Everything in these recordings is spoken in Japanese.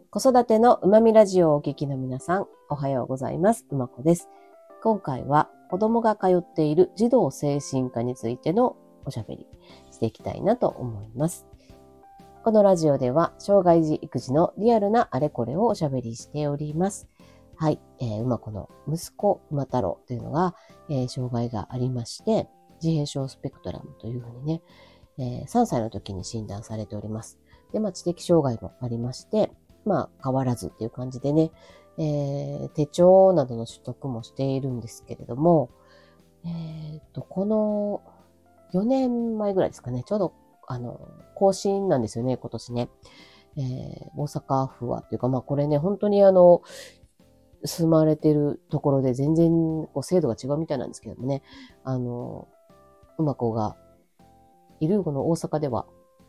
子育てのうまみラジオをお聞きの皆さん、おはようございます。うまこです。今回は子供が通っている児童精神科についてのおしゃべりしていきたいなと思います。このラジオでは障害児育児のリアルなあれこれをおしゃべりしております。はい、うまこの息子馬太郎というのが、障害がありまして、自閉症スペクトラムというふうにね、3歳の時に診断されております。で、知的障害もありまして、変わらずっていう感じでね、手帳などの取得もしているんですけれども、この4年前ぐらいですかね、ちょうど、更新なんですよね、今年ね。大阪府はっていうか、これね、本当に住まれてるところで全然制度が違うみたいなんですけどもね、馬子がいるこの大阪では、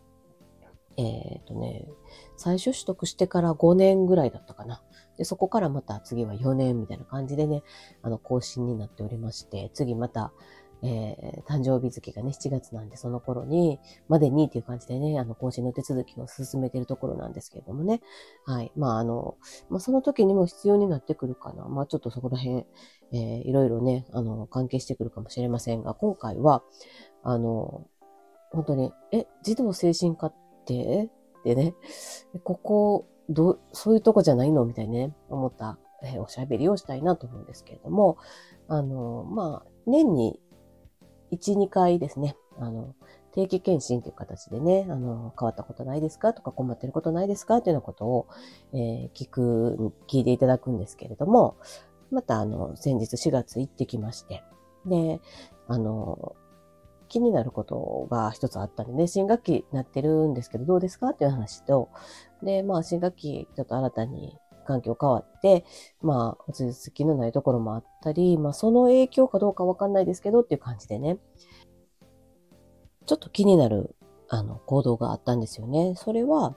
最初取得してから5年ぐらいだったかな。で、そこからまた次は4年みたいな感じでね、更新になっておりまして、次また、誕生日月がね、7月なんで、その頃に、までにっていう感じでね、更新の手続きを進めているところなんですけれどもね。はい。その時にも必要になってくるかな。ちょっとそこら辺、いろいろね、関係してくるかもしれませんが、今回は、本当に、児童精神科ってでね、ここ、そういうとこじゃないのみたいにね、思った、おしゃべりをしたいなと思うんですけれども、年に1、2回ですね、定期検診という形でね、変わったことないですかとか困ってることないですかというようなことを、聞いていただくんですけれども、また先日4月行ってきまして、で、気になることが一つあったんでね、新学期になってるんですけど、どうですかっていう話と、で、新学期ちょっと新たに環境変わって、落ち着きのないところもあったり、その影響かどうかわかんないですけどっていう感じでね、ちょっと気になる、行動があったんですよね。それは、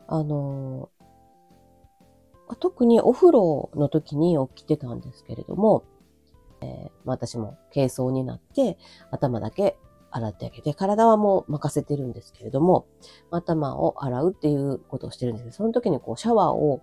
特にお風呂の時に起きてたんですけれども、私も軽装になって、頭だけ洗ってあげて、体はもう任せてるんですけれども、頭を洗うっていうことをしてるんですけど、その時にシャワーを、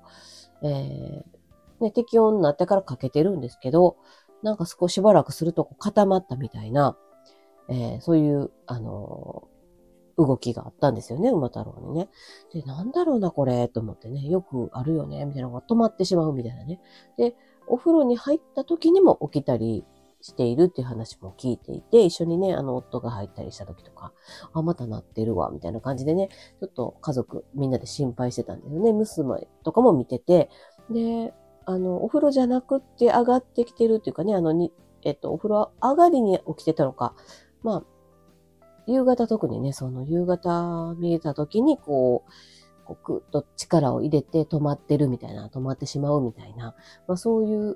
適温になってからかけてるんですけど、なんか少しばらくすると固まったみたいな、そういう、動きがあったんですよね、馬太郎にね。で、なんだろうな、これ、と思ってね、よくあるよね、みたいなのが止まってしまうみたいなね。で、お風呂に入った時にも起きたりしているっていう話も聞いていて、一緒にね、夫が入ったりした時とか、またなってるわ、みたいな感じでね、ちょっと家族みんなで心配してたんですよね。娘とかも見てて、で、お風呂じゃなくって上がってきてるっていうかね、お風呂上がりに起きてたのか、夕方特にね、その夕方見えた時にぐっと力を入れて止まってるみたいな、止まってしまうみたいな、そういう、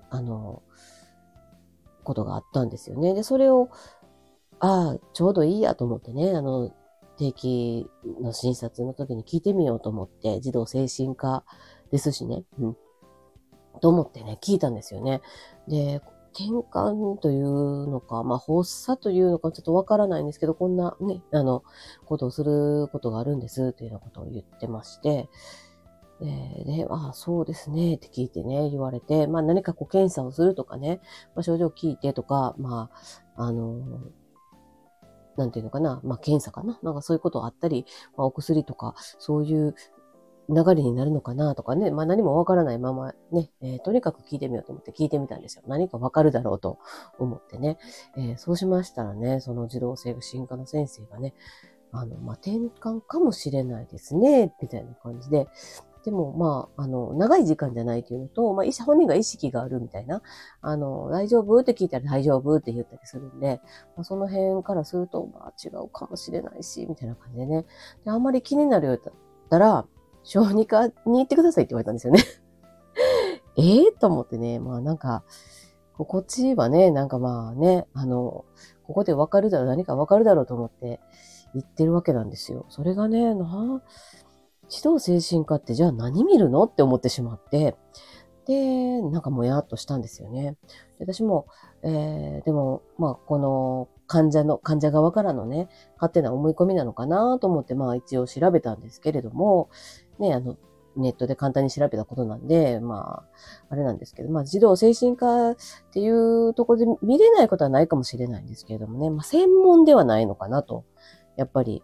ことがあったんですよね。で、それを、ちょうどいいやと思ってね、定期の診察の時に聞いてみようと思って、児童精神科ですしね、と思ってね、聞いたんですよね。で、転換というのか、発作というのかちょっとわからないんですけど、こんなね、ことをすることがあるんですというようなことを言ってまして、で、そうですねって聞いてね、言われて、何か検査をするとかね、症状を聞いてとか、なんていうのかな、検査かななんかそういうことあったり、お薬とか、そういう流れになるのかなとかね、何もわからないままね、とにかく聞いてみようと思って聞いてみたんですよ。何かわかるだろうと思ってね。そうしましたらね、その児童精神科の先生がね、転換かもしれないですね、みたいな感じで、でも、長い時間じゃないというのと、本人が意識があるみたいな、大丈夫って聞いたら大丈夫って言ったりするんで、その辺からすると、違うかもしれないし、みたいな感じでね。で、あんまり気になるようだったら、小児科に行ってくださいって言われたんですよね。と思ってね、こっちはね、ここでわかるだろう、何かわかるだろうと思って言ってるわけなんですよ。それがね、児童精神科ってじゃあ何見るのって思ってしまって、で、もやっとしたんですよね。で私も、でも、この患者側からのね、勝手な思い込みなのかなと思って、一応調べたんですけれども、ね、 ネットで簡単に調べたことなんで、まあ、あれなんですけど、まあ、児童精神科っていうところで見れないことはないかもしれないんですけれどもね、まあ、専門ではないのかなと。やっぱり、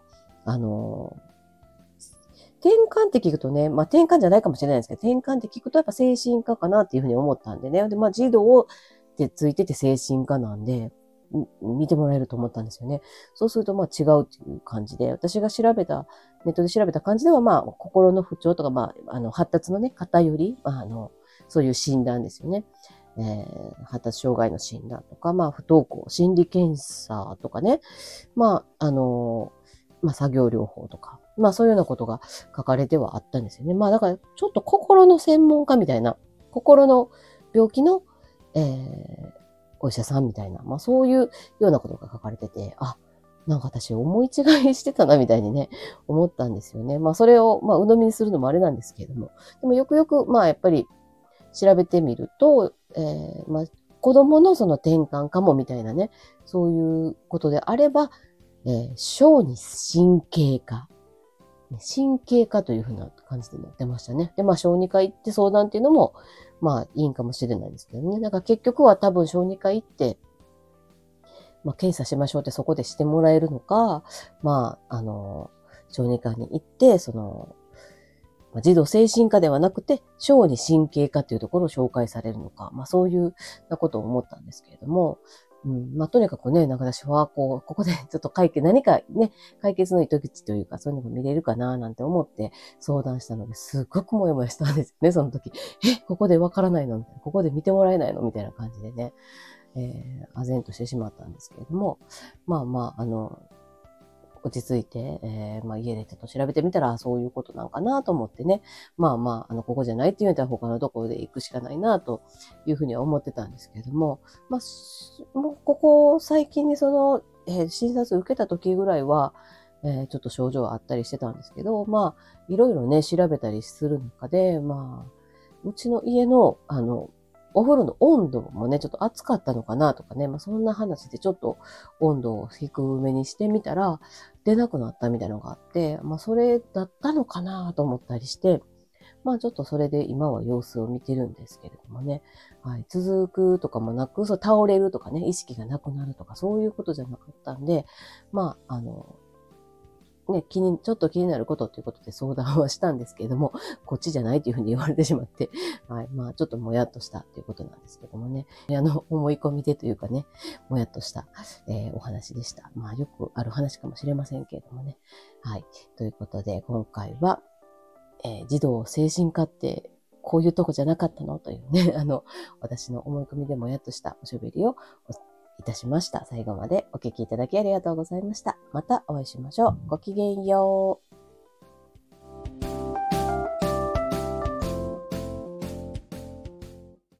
転換って聞くとね、まあ転換じゃないかもしれないですけど、転換って聞くとやっぱ精神科かなっていうふうに思ったんでね。で、まあ児童ってついてて精神科なんで、見てもらえると思ったんですよね。そうするとまあ違うっていう感じで、私がネットで調べた感じではまあ心の不調とか、まあ、発達のね、偏り、まあ、そういう診断ですよね。発達障害の診断とか、まあ不登校、心理検査とかね。まあ、まあ作業療法とか、まあそういうようなことが書かれてはあったんですよね。まあだからちょっと心の専門家みたいな、心の病気の、お医者さんみたいな、まあそういうようなことが書かれてて、あ、なんか私思い違いしてたなみたいにね、思ったんですよね。まあそれを、まあ鵜呑みにするのもあれなんですけれども、でもよくよく、まあやっぱり調べてみると、まあ子供のその転換かもみたいなね、そういうことであれば、小児神経科。神経科というふうな感じでなってましたね。で、まあ、小児科行って相談っていうのも、まあ、いいんかもしれないですけどね。だから結局は多分小児科行って、まあ、検査しましょうってそこでしてもらえるのか、まあ、小児科に行って、まあ、児童精神科ではなくて、小児神経科というところを紹介されるのか、まあそういうなことを思ったんですけれども、まあとにかくね、なんか私はここでちょっと何かね、解決の糸口というか、そういうのが見れるかななんて思って相談したので、すっごくもやもやしたんですよね、その時。ここでわからないのみたいな、ここで見てもらえないのみたいな感じでね、唖然としてしまったんですけれども、まあまあ、落ち着いて、まあ家でちょっと調べてみたらそういうことなんかなと思ってね。まあまあ、ここじゃないって言うんだったら他のところで行くしかないなというふうには思ってたんですけれども、まあ、もうここ最近に診察受けた時ぐらいは、ちょっと症状はあったりしてたんですけど、まあ、いろいろね、調べたりする中で、まあ、うちの家の、お風呂の温度もね、ちょっと暑かったのかなとかね、まあそんな話でちょっと温度を低めにしてみたら、出なくなったみたいなのがあって、まあそれだったのかなと思ったりして、まあちょっとそれで今は様子を見てるんですけれどもね。はい。続くとかもなく、倒れるとかね、意識がなくなるとか、そういうことじゃなかったんで、まあ、ね、ちょっと気になることということで相談はしたんですけれども、こっちじゃないというふうに言われてしまって、はい。まあ、ちょっともやっとしたということなんですけどもね。思い込みでというかね、もやっとした、お話でした。まあ、よくある話かもしれませんけれどもね。はい。ということで、今回は、児童精神科ってこういうとこじゃなかったのというね、私の思い込みでもやっとしたおしゃべりをいたしました。最後までお聞きいただきありがとうございました。またお会いしましょう。ごきげんよう。